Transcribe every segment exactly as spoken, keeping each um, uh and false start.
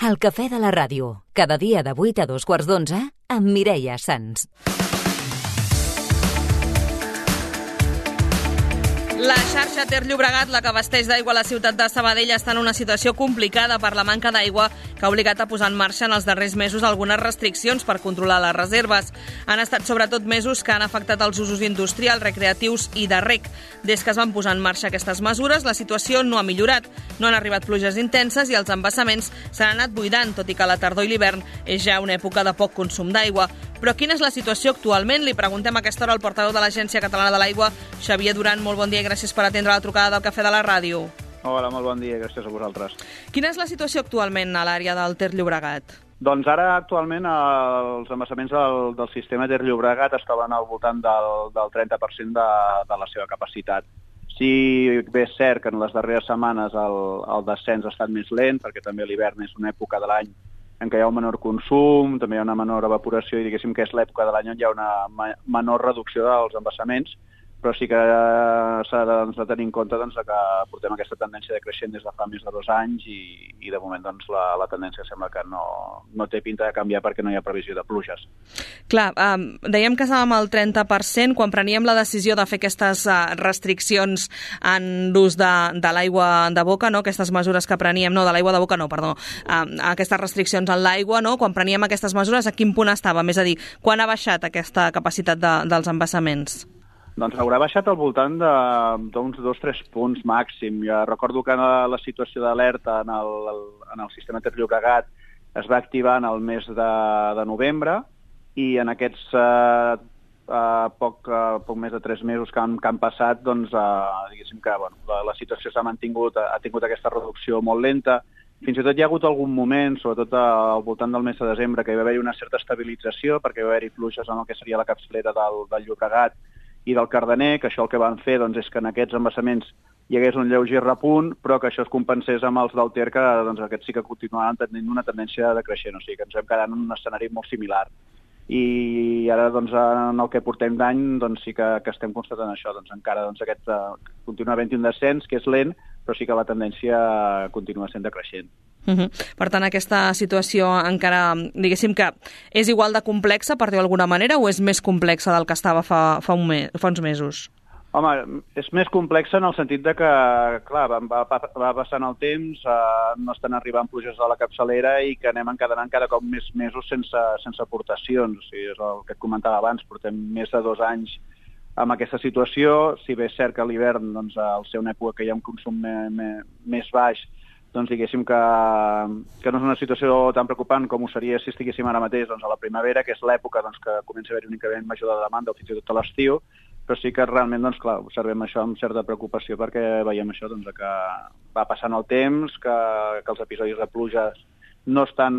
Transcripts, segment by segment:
El cafè de la ràdio, cada dia de vuit a dos quarts d'onze, amb Mireia Sans. La xarxa Ter Llobregat, la que abasteix d'aigua a la ciutat de Sabadell, està en una situació complicada per la manca d'aigua que ha obligat a posar en marxa en els darrers mesos algunes restriccions per controlar les reserves. Han estat sobretot mesos que han afectat els usos industrials, recreatius i de rec. Des que es van posar en marxa aquestes mesures, la situació no ha millorat. No han arribat pluges intenses i els embassaments s'han anat buidant, tot i que la tardor i l'hivern és ja una època de poc consum d'aigua. Però quina és la situació actualment? Li preguntem a aquesta hora al portaveu de l'Agència Catalana de l'Aigua, Xavier Duran. Molt bon dia i gràcies per atendre la trucada del Cafè de la Ràdio. Hola, molt bon dia, gràcies a vosaltres. Quina és la situació actualment a l'àrea del Ter Llobregat? Doncs ara, actualment, els embassaments del, del sistema Ter Llobregat es troben al voltant del, del trenta per cent de, de la seva capacitat. Sí, bé és cert que en les darreres setmanes el, el descens ha estat més lent, perquè també l'hivern és una època de l'any en què hi ha un menor consum, també hi ha una menor evaporació i diguéssim que és l'època de l'any on hi ha una menor reducció dels embassaments, però sí que s'ha de, doncs, de tenir en compte doncs, que portem aquesta tendència de creixent des de fa més de dos anys i, i de moment doncs, la, la tendència sembla que no, no té pinta de canviar perquè no hi ha previsió de pluges. Clar, um, dèiem que estàvem al trenta per cent quan preníem la decisió de fer aquestes uh, restriccions en l'ús de, de l'aigua de boca, no? Aquestes mesures que preníem, no, de l'aigua de boca no, perdó, um, aquestes restriccions en l'aigua, no? Quan preníem aquestes mesures, a quin punt estàvem? És a dir, quan ha baixat aquesta capacitat de, dels embassaments? Doncs haurà baixat al voltant d'uns dos o tres punts màxim. Jo recordo que la situació d'alerta en, el, en el sistema Ter Llobregat es va activar en el mes de, de novembre i en aquests eh, eh, poc, eh, poc més de tres mesos que han, que han passat, doncs, eh, diguéssim que bueno, la, la situació s'ha mantingut, ha tingut aquesta reducció molt lenta. Fins i tot hi ha hagut algun moment, sobretot al voltant del mes de desembre, que hi va haver una certa estabilització perquè hi va haver pluges en el que seria la capçalera del, del Llobregat i del Cardener, que això el que van fer doncs, és que en aquests embassaments hi hagués un lleuger repunt, però que això es compensés amb els del Ter, que doncs, aquests sí que continuaran tenint una tendència de creixent, o sigui que ens hem quedat en un escenari molt similar. I ara, doncs, en el que portem d'any, doncs, sí que, que estem constatant això, doncs, encara doncs, aquest, uh, continua havent-hi un descens, que és lent, però sí que la tendència continua sent decreixent. Uh-huh. Per tant, aquesta situació encara, diguéssim que és igual de complexa, per dir-ho d'alguna manera, o és més complexa del que estava fa, fa, un mes, fa uns mesos? Home, és més complexa en el sentit de que, clar, va, va passant el temps, eh, no estan arribant pluges a la capçalera i que anem encadenant cada cop més mesos sense, sense aportacions. O sigui, és el que et comentava abans, portem més de dos anys amb aquesta situació. Si bé és cert que a l'hivern, doncs, al ser una època que hi ha un consum me, me, més baix, doncs diguéssim que, que no és una situació tan preocupant com ho seria si estiguéssim ara mateix doncs, a la primavera, que és l'època doncs, que comença a haver-hi un increment major de demanda o fins i tot a l'estiu, però sí que realment doncs, clar, observem això amb certa preocupació perquè veiem això doncs, que va passant el temps, que, que els episodis de pluges no, estan,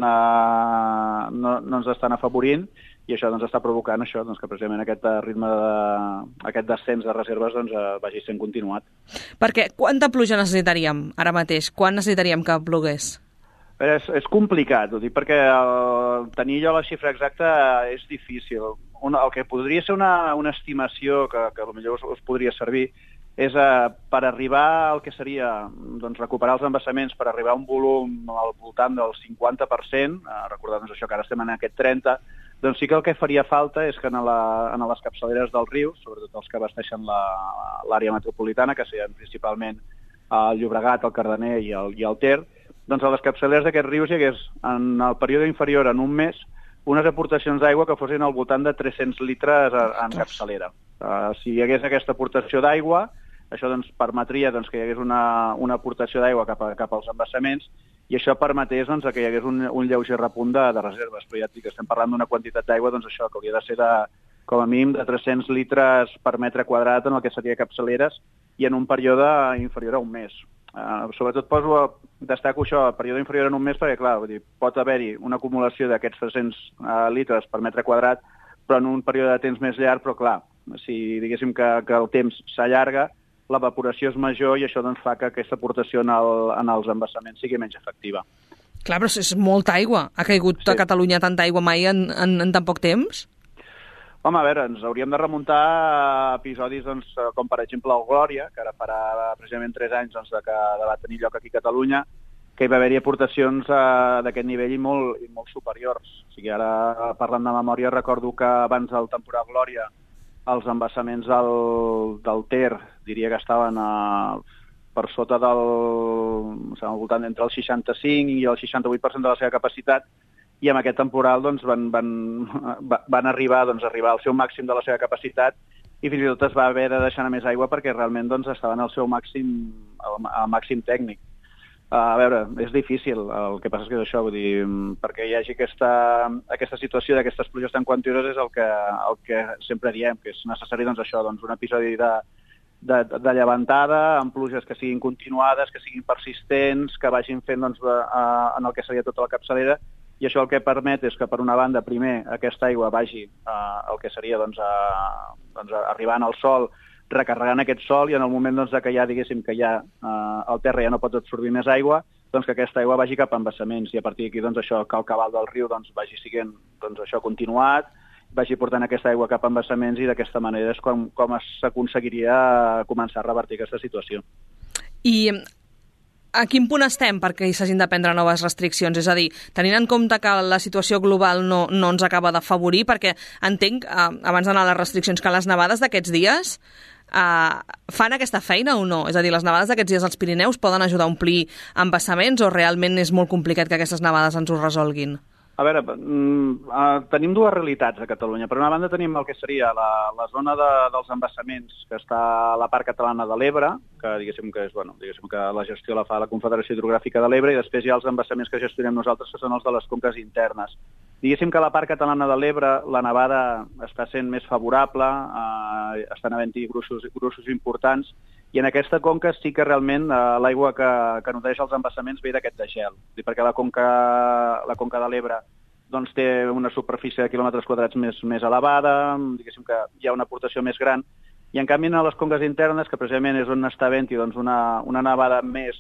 uh, no, no ens estan afavorint i això doncs, està provocant això, doncs, que precisament aquest ritme, de, aquest descens de reserves doncs, vagi sent continuat. Perquè quanta pluja necessitaríem ara mateix? Quan necessitaríem que plogués? És, és complicat, ho dic perquè el, tenir jo la xifra exacta és difícil. Una, el que podria ser una, una estimació que, que potser us, us podria servir és eh, per arribar al que seria doncs, recuperar els embassaments, per arribar a un volum al voltant del cinquanta per cent, eh, recordant-nos això que ara estem en aquest trenta per cent, doncs sí que el que faria falta és que en, la, en les capçaleres del riu, sobretot els que abasteixen l'àrea la, metropolitana, que serien principalment el Llobregat, el Cardener i el, i el Ter, doncs a les capçaleres d'aquests rius hi hagués en el període inferior en un mes unes aportacions d'aigua que fossin al voltant de tres-cents litres en capçalera. Uh, si hi hagués aquesta aportació d'aigua, això doncs, permetria doncs, que hi hagués una, una aportació d'aigua cap, a, cap als embassaments i això permetés doncs, que hi hagués un, un lleuger repunt de, de reserves. Però ja et dic, estem parlant d'una quantitat d'aigua doncs, això que hauria de ser de, com a mínim de tres-cents litres per metre quadrat en el que seria capçaleres i en un període inferior a un mes. Uh, sobretot poso a, destaco això, el període inferior en un mes perquè, clar, vull dir, pot haver-hi una acumulació d'aquests tres-cents uh, litres per metre quadrat, però en un període de temps més llarg, però clar, si diguéssim que, que el temps s'allarga, l'evaporació és major i això doncs, fa que aquesta aportació en, el, en els embassaments sigui menys efectiva. Clar, però és molta aigua. Ha caigut sí. a Catalunya tanta aigua mai en, en, en tan poc temps? Home, a veure, ens hauríem de remuntar a episodis doncs, com per exemple el Glòria, que ara farà precisament tres anys doncs, de que va tenir lloc aquí a Catalunya, que hi va haver-hi aportacions uh, d'aquest nivell i molt, i molt superiors. O sigui, ara, parlant de memòria, recordo que abans del temporal Glòria els embassaments del, del Ter diria que estaven a, per sota del, o sigui, al voltant entre el seixanta-cinc i el seixanta-vuit per cent de la seva capacitat, i amb aquest temporal doncs, van, van, van arribar, doncs, arribar al seu màxim de la seva capacitat, i fins i tot es va haver de deixar més aigua perquè realment doncs, estaven al seu màxim, al, al màxim tècnic. Uh, a veure, és difícil, el que passa és que és això, vull dir, perquè hi hagi aquesta, aquesta situació d'aquestes pluges tan quantioses és el que, el que sempre diem, que és necessari doncs, això, doncs, un episodi de, de, de llevantada, amb pluges que siguin continuades, que siguin persistents, que vagin fent doncs, a, en el que seria tota la capçalera, i això el que permet és que, per una banda, primer, aquesta aigua vagi uh, el que seria doncs, a, doncs, a, arribant al sol, recarregant aquest sol, i en el moment doncs, que ja, diguéssim, que ja eh, el terra ja no pot absorbir més aigua, doncs que aquesta aigua vagi cap a embassaments, i a partir d'aquí doncs, això, que el cabal del riu doncs, vagi siguent doncs, això continuat, vagi portant aquesta aigua cap a embassaments, i d'aquesta manera és com, com s'aconseguiria començar a revertir aquesta situació. I a quin punt estem perquè s'hagin de prendre noves restriccions? És a dir, tenint en compte que la situació global no, no ens acaba d'afavorir, perquè entenc, eh, abans d'anar a les restriccions, que les nevades d'aquests dies Uh, fan aquesta feina o no? És a dir, les nevades d'aquests dies als Pirineus poden ajudar a omplir embassaments, o realment és molt complicat que aquestes nevades ens ho resolguin? A veure, mm, uh, tenim dues realitats a Catalunya. Per una banda tenim el que seria la, la zona de, dels embassaments, que està a la part catalana de l'Ebre, que diguéssim que és, bueno, diguéssim que la gestió la fa la Confederació Hidrogràfica de l'Ebre, i després hi ha els embassaments que gestionem nosaltres, que són els de les conques internes. Diguéssim que a la part catalana de l'Ebre la nevada està sent més favorable, eh, estan havent-hi gruixos, gruixos importants, i en aquesta conca sí que realment eh, l'aigua que, que nodreix els embassaments ve d'aquest degel, perquè la conca, la conca de l'Ebre doncs, té una superfície de quilòmetres quadrats més, més elevada, diguéssim que hi ha una aportació més gran, i en canvi a les conques internes, que precisament és on està havent-hi doncs, una, una nevada més,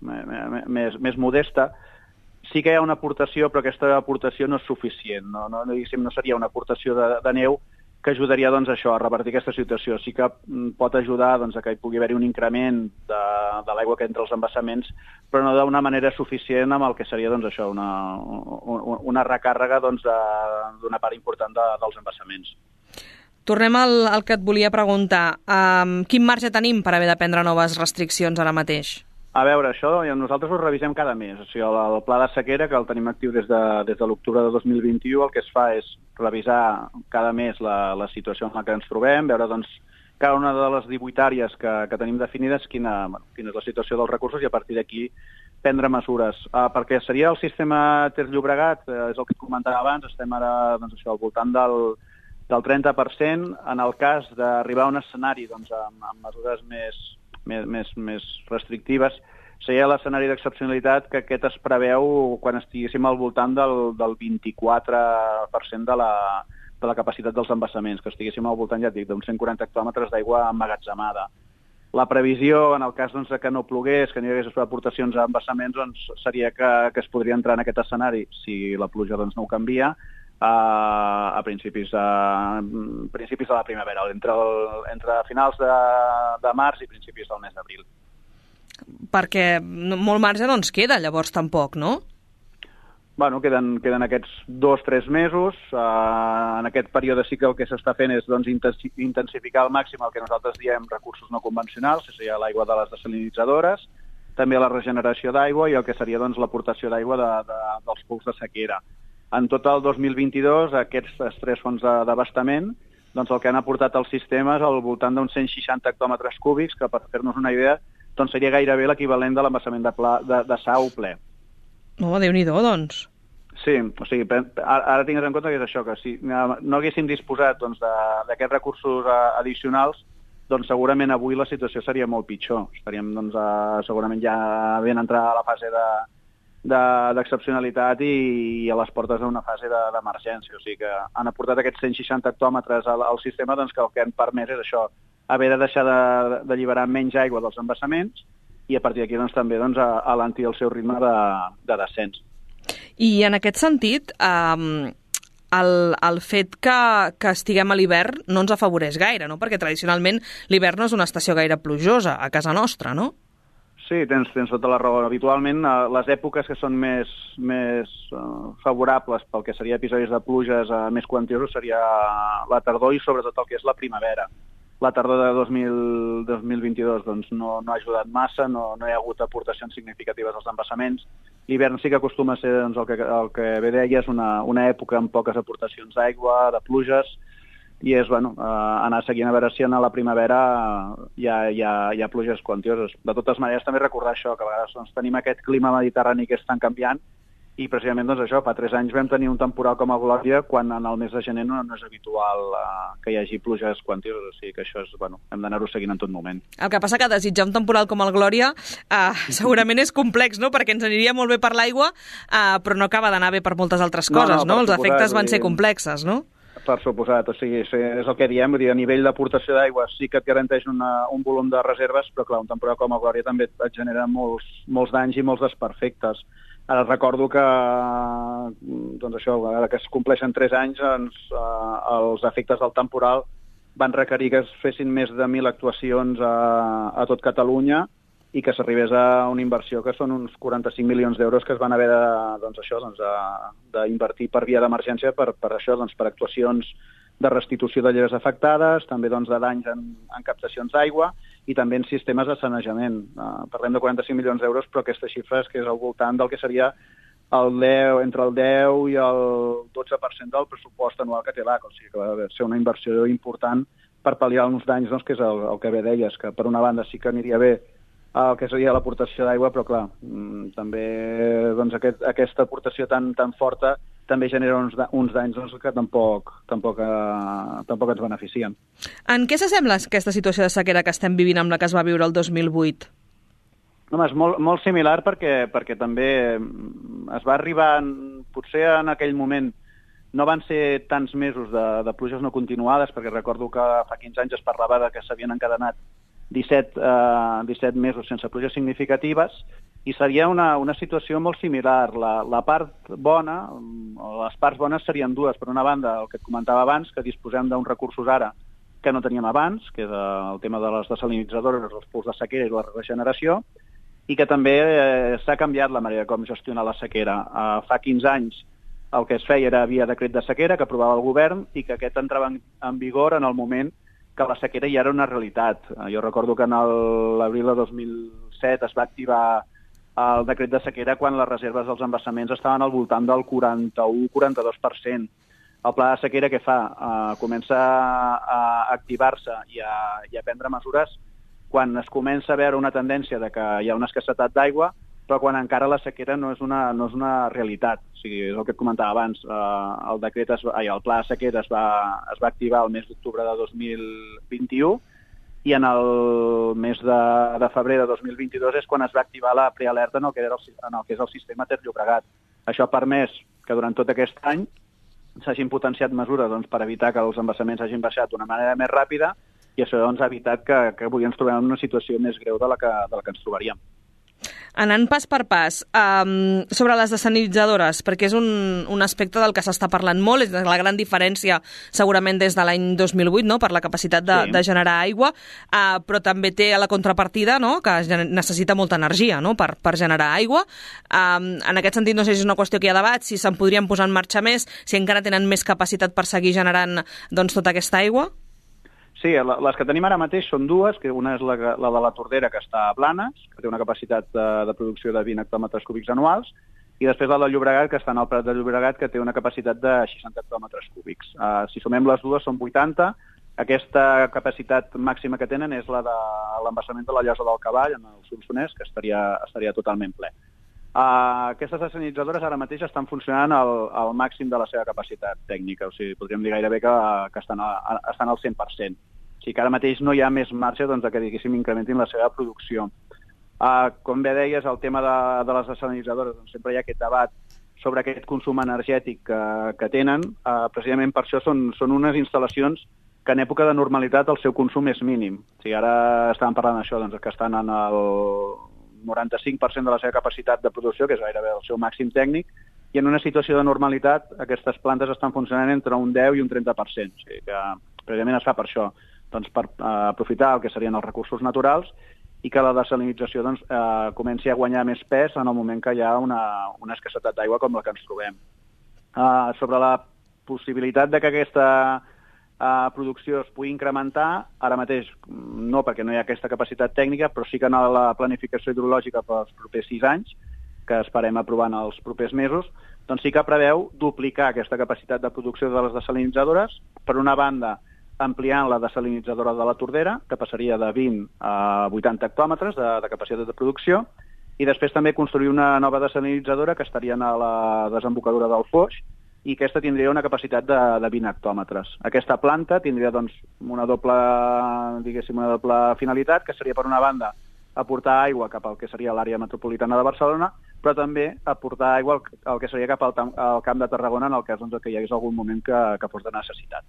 més, més modesta, sí que hi ha una aportació, però aquesta aportació no és suficient, no, no, diguéssim, no seria una aportació de, de neu que ajudaria doncs, això, a revertir aquesta situació. Sí que pot ajudar doncs, a que hi pugui haver-hi un increment de, de l'aigua que entra als embassaments, però no d'una manera suficient amb el que seria doncs, això, una, una recàrrega doncs, d'una part important de, dels embassaments. Tornem al, al que et volia preguntar. Um, quin marge tenim per haver de prendre noves restriccions ara mateix? A veure, això nosaltres ho revisem cada mes. O sigui, el, el pla de sequera, que el tenim actiu des de, des de l'octubre de dos mil vint-i-u, el que es fa és revisar cada mes la, la situació en la que ens trobem, veure doncs, cada una de les divuit àrees que, que tenim definides quina, bueno, quina és la situació dels recursos, i a partir d'aquí prendre mesures. Uh, perquè seria el sistema Ter Llobregat, uh, és el que comentava abans, estem ara doncs, això, al voltant del, del trenta per cent, en el cas d'arribar a un escenari doncs, amb, amb mesures més... Més, més, més restrictives, seria l'escenari d'excepcionalitat, que aquest es preveu quan estiguéssim al voltant del, del vint-i-quatre per cent de la, de la capacitat dels embassaments, que estiguéssim al voltant, ja et dic, d'uns cent quaranta hectòmetres d'aigua emmagatzemada. La previsió, en el cas doncs, que no plogués, que no hi hagués aportacions a embassaments, doncs, seria que, que es podria entrar en aquest escenari, si la pluja doncs, no ho canvia, a, a principis, a, principis de la primavera, entre, el, entre finals de, de març i principis del mes d'abril. Perquè molt marge no ens queda, llavors, tampoc, no? Bueno, queden, queden aquests dos o tres mesos. Uh, en aquest període sí que el que s'està fent és doncs, intensificar al màxim el que nosaltres diem recursos no convencionals, que seria l'aigua de les desalinitzadores, també la regeneració d'aigua i el que seria doncs, l'aportació d'aigua de, de, dels pous de sequera. En tot el dos mil vint-i-dos, aquests tres fonts d'abastament, doncs el que han aportat al sistema és al voltant d'uns cent seixanta hectòmetres cúbics, que per fer-nos una idea doncs seria gairebé l'equivalent de l'embassament de, pla, de, de Sau ple. Oh, Déu-n'hi-do, doncs. Sí, o sigui, ara, ara tingues en compte que és això, que si no haguéssim disposat doncs, d'aquests recursos addicionals, doncs segurament avui la situació seria molt pitjor. Estaríem doncs, a, segurament ja ben entrar a la fase de d'excepcionalitat de, i, i a les portes d'una fase d'emergència. O sigui que han aportat aquests cent seixanta hectòmetres al, al sistema, doncs que el que han permès és això, haver de deixar d'alliberar de, menys aigua dels embassaments i a partir d'aquí doncs, també doncs, alentir el seu ritme de, de descens. I en aquest sentit, eh, el, el fet que, que estiguem a l'hivern no ens afavoreix gaire, no? Perquè tradicionalment l'hivern no és una estació gaire plujosa a casa nostra, no? Sí, tens, tens tota la raó. Habitualment, eh, les èpoques que són més, més eh, favorables pel que seria episodis de pluges eh, més quantiosos seria la tardor i sobretot el que és la primavera. La tardor de dos mil vint-i-dos doncs, no, no ha ajudat massa, no, no hi ha hagut aportacions significatives als embassaments. L'hivern sí que acostuma a ser doncs, el, que, el que bé deies, una, una època amb poques aportacions d'aigua, de pluges, i és bueno, eh, anar seguint a veure si en la primavera hi ha, hi ha, hi ha pluges quantioses. De totes maneres, també recordar això, que a vegades doncs, tenim aquest clima mediterrani que és tan canviant, i precisament doncs, això, fa tres anys vam tenir un temporal com el Glòria, quan en el mes de gener no, no és habitual eh, que hi hagi pluges quantioses, o sigui que això és, bueno, hem d'anar-ho seguint en tot moment. El que passa que desitjar un temporal com el Glòria eh, segurament és complex, no?, perquè ens aniria molt bé per l'aigua, eh, però no acaba d'anar bé per moltes altres coses, no? no? Els efectes van ser complexes, no? Per suposat, o sigui, és el que diem, vull dir, a nivell d'aportació d'aigua sí que et garanteix una, un volum de reserves, però clar, un temporal com el Glòria també et genera molts, molts danys i molts desperfectes. Ara recordo que, doncs això, ara que es compleixen tres anys, doncs, eh, els efectes del temporal van requerir que es fessin més de mil actuacions a, a tot Catalunya i que s'arribés a una inversió que són uns quaranta-cinc milions d'euros que es van haver de, doncs això, doncs, d'invertir per via d'emergència per, per això, doncs, per actuacions de restitució de lleres afectades, també doncs, de danys en, en captacions d'aigua i també en sistemes de sanejament. Uh, parlem de quaranta-cinc milions d'euros, però aquesta xifra és que és al voltant del que seria el deu, entre el deu i el dotze per cent del pressupost anual que té l'A C, o sigui que va ser una inversió important per pal·liar uns danys, doncs, que és el, el que bé deies, que per una banda sí que aniria bé el que seria l'aportació d'aigua, però clar, també doncs, aquest, aquesta aportació tan, tan forta també genera uns, uns danys doncs, que tampoc, tampoc, eh, tampoc ens beneficien. En què s'assembla aquesta situació de sequera que estem vivint amb la que es va viure el dos mil vuit? Home, és molt, molt similar perquè, perquè també es va arribar, en, potser en aquell moment no van ser tants mesos de, de pluges no continuades, perquè recordo que fa quinze anys es parlava de que s'havien encadenat disset, eh, disset mesos sense pluges significatives, i seria una, una situació molt similar. La, la part bona, o les parts bones serien dues. Per una banda, el que et comentava abans, que disposem d'uns recursos ara que no teníem abans, que és el tema de les desalinitzadores, els pous de sequera i la regeneració, i que també eh, s'ha canviat la manera com gestionar la sequera. Eh, fa quinze anys el que es feia era via decret de sequera que aprovava el govern i que aquest entrava en, en vigor en el moment que la sequera ja era una realitat. Jo recordo que en l'abril de dos mil set es va activar el decret de sequera quan les reserves dels embassaments estaven al voltant del quaranta-u quaranta-dos per cent. El pla de sequera què fa? Uh, comença a activar-se i a, i a prendre mesures quan es comença a veure una tendència de que hi ha una escassetat d'aigua, però quan encara la sequera no és una, no és una realitat. O sigui, és el que et comentava abans. Uh, el decret es, ai, el pla de sequera es va, es va activar el mes d'octubre de dos mil vint-i-u i en el mes de, de febrer de dos mil vint-i-dos és quan es va activar la prealerta en el que, era el, en el que és el sistema Ter Llobregat. Això ha permès que durant tot aquest any s'hagin potenciat mesures doncs, per evitar que els embassaments hagin baixat d'una manera més ràpida i això doncs, ha evitat que, que avui ens trobem en una situació més greu de la que, de la que ens trobaríem. Anant pas per pas, um, sobre les desalinitzadores, perquè és un, un aspecte del que s'està parlant molt, és la gran diferència segurament des de l'any dos mil vuit, no?, per la capacitat de, sí. de generar aigua, uh, però també té la contrapartida, no?, que necessita molta energia, no?, per, per generar aigua. Um, en aquest sentit, no sé si és una qüestió que hi ha debat, si se'n podrien posar en marxa més, si encara tenen més capacitat per seguir generant doncs, tota aquesta aigua. Sí, les que tenim ara mateix són dues, que una és la, la de la Tordera, que està a Blanes, que té una capacitat de, de producció de vint hectòmetres cúbics anuals, i després la del Llobregat, que està en el Prat de Llobregat, que té una capacitat de seixanta hectòmetres cúbics. Uh, si sumem les dues, són vuitanta. Aquesta capacitat màxima que tenen és la de l'embassament de la Llosa del Cavall, en el Solsonès, que estaria, estaria totalment ple. Uh, aquestes desalinitzadores ara mateix estan funcionant al, al màxim de la seva capacitat tècnica, o sigui, podríem dir gairebé que, que estan, a, estan al cent per cent. O sigui que ara mateix no hi ha més marge doncs, que, diguéssim, incrementin la seva producció. Uh, com bé deies, el tema de, de les desalinitzadores, doncs, sempre hi ha aquest debat sobre aquest consum energètic que, que tenen. Uh, precisament per això són, són unes instal·lacions que en època de normalitat el seu consum és mínim. O sigui, ara estàvem parlant d'això, doncs, que estan en el noranta-cinc per cent de la seva capacitat de producció, que és gairebé el seu màxim tècnic, i en una situació de normalitat aquestes plantes estan funcionant entre un deu i un trenta per cent. O sigui que precisament es fa per això, doncs per uh, aprofitar el que serien els recursos naturals i que la desalinització doncs, eh, comenci a guanyar més pes en el moment que hi ha una, una escassetat d'aigua com la que ens trobem. Uh, sobre la possibilitat de que aquesta uh, producció es pugui incrementar, ara mateix no, perquè no hi ha aquesta capacitat tècnica, però sí que en la planificació hidrològica pels propers sis anys, que esperem aprovar en els propers mesos, doncs sí que preveu duplicar aquesta capacitat de producció de les desalinitzadores, per una banda ampliant la desalinitzadora de la Tordera, que passaria de vint a vuitanta hectòmetres de, de capacitat de producció, i després també construir una nova desalinitzadora que estaria a la desembocadura del Foix, i aquesta tindria una capacitat de, de vint hectòmetres. Aquesta planta tindria doncs, una doble, diguéssim, una doble finalitat, que seria, per una banda, aportar aigua cap al que seria l'àrea metropolitana de Barcelona, però també aportar aigua al, al que seria cap al, al Camp de Tarragona, en el cas doncs, que hi hagués algun moment que, que fos de necessitat.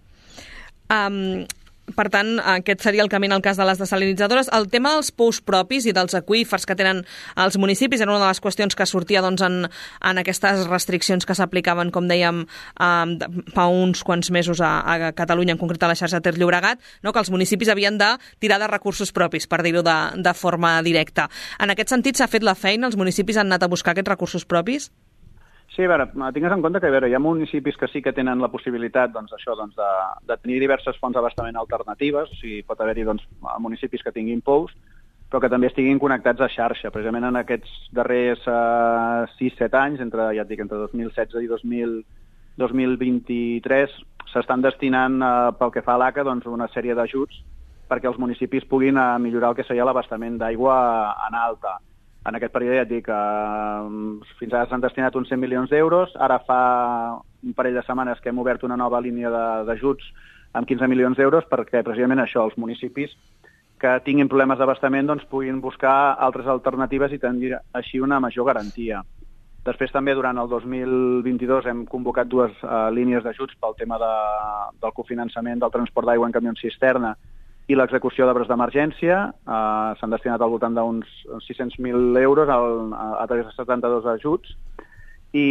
Um, per tant, aquest seria el camí en el cas de les desalinitzadores. El tema dels pous propis i dels aqüífers que tenen els municipis era una de les qüestions que sortia doncs, en, en aquestes restriccions que s'aplicaven, com dèiem, um, fa uns quants mesos a, a Catalunya, en concret a la xarxa Ter Llobregat, no? Que els municipis havien de tirar de recursos propis, per dir-ho de, de forma directa. En aquest sentit, s'ha fet la feina? Els municipis han anat a buscar aquests recursos propis? Sí, a veure, tingues en compte que a veure, hi ha municipis que sí que tenen la possibilitat doncs, això, doncs, de, de tenir diverses fonts d'abastament alternatives, o sigui, pot haver-hi doncs, municipis que tinguin pous, però que també estiguin connectats a xarxa. Precisament en aquests darrers uh, sis set anys, entre, ja et dic, entre dos mil setze i dos mil vint-i-tres, s'estan destinant, uh, pel que fa a l'A C A, doncs, una sèrie d'ajuts perquè els municipis puguin uh, millorar el que seria l'abastament d'aigua en alta. En aquest període ja et dic que eh, fins ara s'han destinat uns cent milions d'euros, ara fa un parell de setmanes que hem obert una nova línia d'ajuts amb quinze milions d'euros perquè precisament això, els municipis que tinguin problemes d'abastament doncs, puguin buscar altres alternatives i tenir així una major garantia. Després també durant el dos mil vint-i-dos hem convocat dues eh, línies d'ajuts pel tema de, del cofinançament del transport d'aigua en camions cisterna i l'execució d'obres d'emergència. Uh, s'han destinat al voltant d'uns sis-cents mil euros al, a, a través de setanta-dos ajuts. I,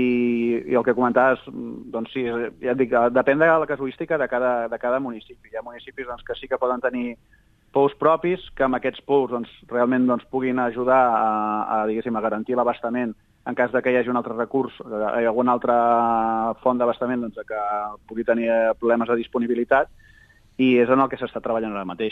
i el que comentaves, doncs sí, ja et dic, depèn de la casuística de cada, de cada municipi. Hi ha municipis doncs, que sí que poden tenir pous propis, que amb aquests pous doncs, realment doncs, puguin ajudar a, a, diguéssim, a garantir l'abastament en cas de que hi hagi un altre recurs, hi ha alguna altra font d'abastament doncs, que pugui tenir problemes de disponibilitat, i és en el que s'està treballant ara mateix.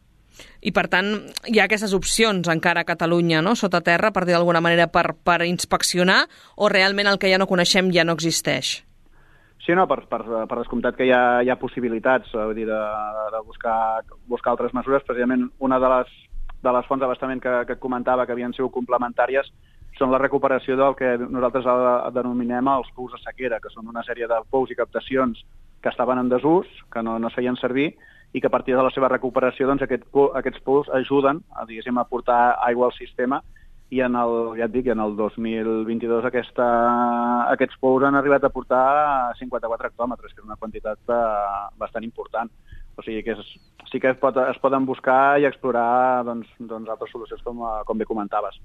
I, per tant, hi ha aquestes opcions encara a Catalunya, no?, sota terra, per dir d'alguna manera, per, per inspeccionar, o realment el que ja no coneixem ja no existeix? Sí, no, per, per, per descomptat que hi ha, hi ha possibilitats, vull dir, de, de buscar, buscar altres mesures. Precisament una de les, de les fonts d'abastament que, que et comentava que havien sigut complementàries són la recuperació del que nosaltres denominem els pous de sequera, que són una sèrie de pous i captacions que estaven en desús, que no, no es feien servir, i que a partir de la seva recuperació doncs, aquest, aquests pous ajuden a, diguéssim, a portar aigua al sistema, i en el, ja et dic, en el dos mil vint-i-dos aquesta, aquests pous han arribat a portar cinquanta-quatre hectòmetres, que és una quantitat uh, bastant important. O sigui que és, sí que es, pot, es poden buscar i explorar doncs, doncs altres solucions, com, com bé comentaves.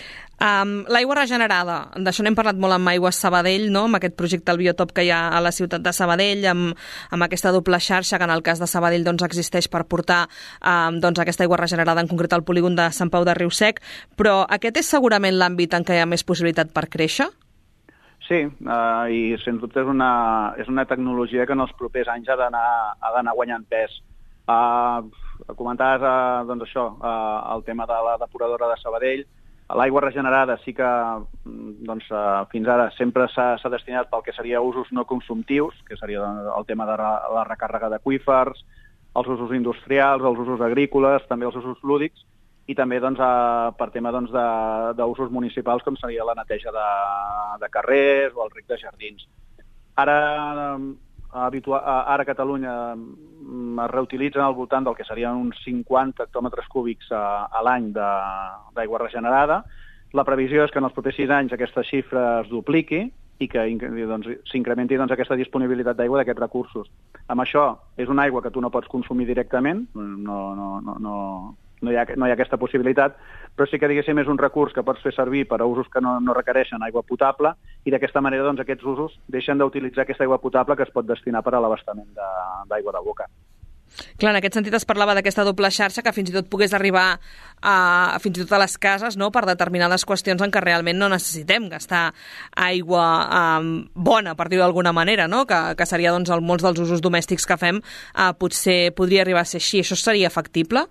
Um, L'aigua regenerada, d'això n'hem parlat molt amb Aigües Sabadell, no?, amb aquest projecte al biotop que hi ha a la ciutat de Sabadell, amb, amb aquesta doble xarxa que en el cas de Sabadell doncs, existeix per portar um, doncs, aquesta aigua regenerada, en concret al polígon de Sant Pau de Riu-sec, però aquest és segurament l'àmbit en què hi ha més possibilitat per créixer? Sí, uh, i sens dubte és una, és una tecnologia que en els propers anys ha d'anar guanyant pes. Uh, comentaves uh, doncs això, uh, el tema de la depuradora de Sabadell. L'aigua regenerada sí que doncs, uh, fins ara sempre s'ha destinat pel que seria usos no consumptius, que seria el tema de la recàrrega d'aqüífers, els usos industrials, els usos agrícoles, també els usos lúdics, i també doncs, uh, per tema doncs, d'usos municipals, com seria la neteja de, de carrers o el rec de jardins. Ara, habitua, ara a Catalunya es reutilitzen al voltant del que serien uns cinquanta hectòmetres cúbics a, a l'any d'aigua regenerada. La previsió és que en els propers sis anys aquesta xifra es dupliqui i que doncs, s'incrementi doncs, aquesta disponibilitat d'aigua d'aquests recursos. Amb això, és una aigua que tu no pots consumir directament, no, no, no, no, no, hi ha, no hi ha aquesta possibilitat, però sí que diguéssim és un recurs que pots fer servir per a usos que no, no requereixen aigua potable, i d'aquesta manera doncs, aquests usos deixen d'utilitzar aquesta aigua potable que es pot destinar per a l'abastament d'aigua de, de boca. Clar, en aquest sentit es parlava d'aquesta doble xarxa que fins i tot pogués arribar a, fins i tot a les cases, no?, per determinades qüestions en què realment no necessitem gastar aigua um, bona, per dir-ho d'alguna manera, no?, que, que seria doncs, el, molts dels usos domèstics que fem, uh, potser podria arribar a ser així. Això seria factible?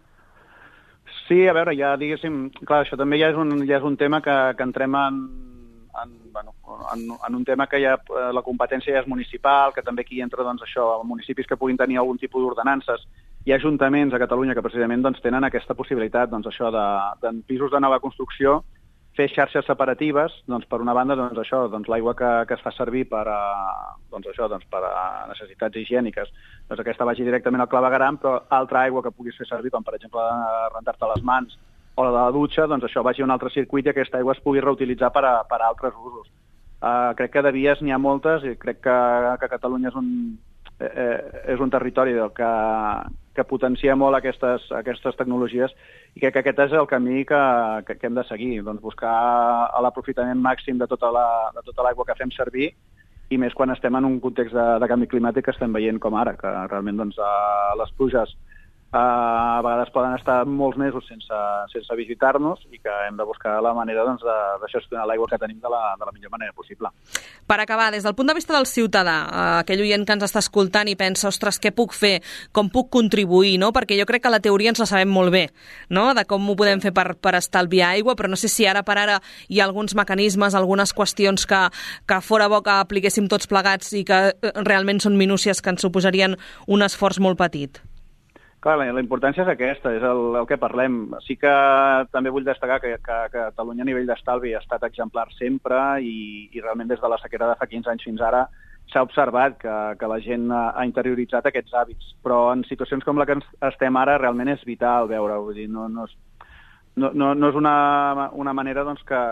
Sí, a veure, ja diguéssim, clar, això també ja és un, ja és un tema que, que entrem en, en, bueno, en, en un tema que ja la competència ja és municipal, que també aquí entra doncs, això, municipis que puguin tenir algun tipus d'ordenances. Hi ha ajuntaments a Catalunya que precisament doncs, tenen aquesta possibilitat doncs, això de, de pisos de nova construcció, fer xarxes separatives, doncs, per una banda, doncs, això, doncs, l'aigua que, que es fa servir per a, doncs, això, doncs, per a necessitats higièniques, doncs aquesta vagi directament al clavegueram, però altra aigua que puguis fer servir, com per exemple rentar-te les mans o la de la dutxa, doncs això vagi a un altre circuit i aquesta aigua es pugui reutilitzar per a, per a altres usos. Uh, crec que de vies n'hi ha moltes i crec que, que Catalunya és un, eh, és un territori que, que potencia molt aquestes, aquestes tecnologies i crec que aquest és el camí que, que, que hem de seguir, doncs buscar l'aprofitament màxim de tota la, de tota l'aigua que fem servir i més quan estem en un context de, de canvi climàtic que estem veient com ara, que realment doncs, uh, les pluges Uh, a vegades poden estar molts mesos sense, sense visitar-nos i que hem de buscar la manera doncs, de, de gestionar l'aigua que tenim de la, de la millor manera possible. Per acabar, des del punt de vista del ciutadà, uh, aquell oient que ens està escoltant i pensa, ostres, què puc fer, com puc contribuir, no? Perquè jo crec que la teoria ens la sabem molt bé, no?, de com ho podem fer per, per estalviar aigua, però no sé si ara per ara hi ha alguns mecanismes, algunes qüestions que, que fora bo que apliquéssim tots plegats i que realment són minúcies que ens suposarien un esforç molt petit. Clar, la, la importància és aquesta, és el, el que parlem. Sí que també vull destacar que, que, que Catalunya a nivell d'estalvi ha estat exemplar sempre i, i realment des de la sequera de fa quinze anys fins ara s'ha observat que, que la gent ha, ha interioritzat aquests hàbits. Però en situacions com la que estem ara realment és vital veure, vull dir, no, no és, no, no, no és una, una manera doncs, que...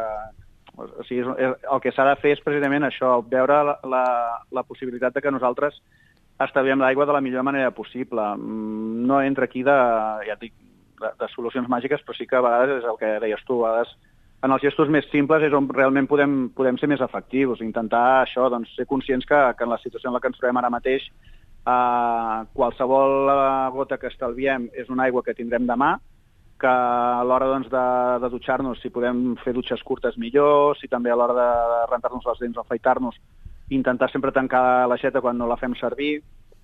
O sigui, és, el que s'ha de fer és precisament això, veure la, la, la possibilitat de que nosaltres estalviem l'aigua de la millor manera possible. No entra aquí de, ja dic, de, de solucions màgiques, però sí que a vegades és el que deies tu, a vegades en els gestos més simples és on realment podem, podem ser més efectius, intentar això, doncs, ser conscients que, que en la situació en la que ens trobem ara mateix eh, qualsevol gota que estalviem és una aigua que tindrem demà, que a l'hora doncs, de, de dutxar-nos, si podem fer dutxes curtes millor, si també a l'hora de rentar-nos les dents o afaitar-nos, intentar sempre tancar l'aixeta quan no la fem servir.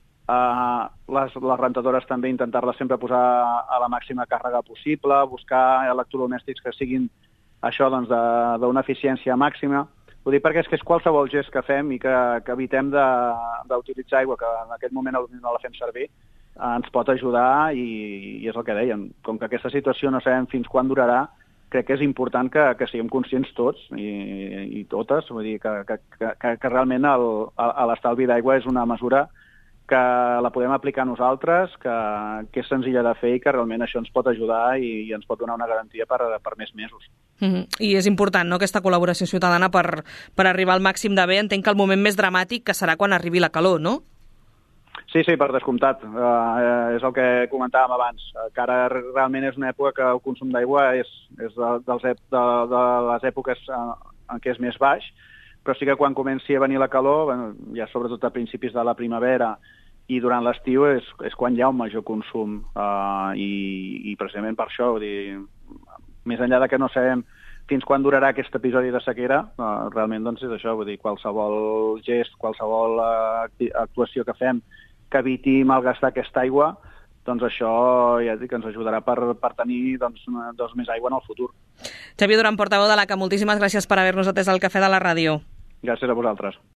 Uh, les, les rentadores també intentar-les sempre posar a la màxima càrrega possible, buscar electrodomèstics que siguin això doncs, d'una eficiència màxima. Ho dic perquè és que és qualsevol gest que fem i que, que evitem d'utilitzar aigua que en aquest moment no la fem servir, uh, ens pot ajudar i, i és el que dèiem. Com que aquesta situació no sabem fins quan durarà, crec que és important que, que siguem conscients tots i, i totes, vull dir que, que, que, que realment l'estalvi d'aigua és una mesura que la podem aplicar nosaltres, que, que és senzilla de fer i que realment això ens pot ajudar i, i ens pot donar una garantia per, per més mesos. Mm-hmm. I és important, no?, aquesta col·laboració ciutadana per, per arribar al màxim de bé. Entenc que el moment més dramàtic que serà quan arribi la calor, no? Sí, sí, per descomptat. Uh, és el que comentàvem abans, que ara realment és una època que el consum d'aigua és, és de, dels, de, de les èpoques en què és més baix, però sí que quan comenci a venir la calor, bueno, ja sobretot a principis de la primavera i durant l'estiu és, és quan hi ha un major consum. Uh, i, I precisament per això, vull dir, més enllà de que no sabem fins quan durarà aquest episodi de sequera, uh, realment doncs, és això, vull dir, qualsevol gest, qualsevol uh, actuació que fem que eviti malgastar aquesta aigua, doncs això ja dic que ens ajudarà per, per tenir doncs, doncs, més aigua en el futur. Xavier Duran, portaveu de l'A C A, moltíssimes gràcies per haver-nos atès al Cafè de la Ràdio. Gràcies a vosaltres.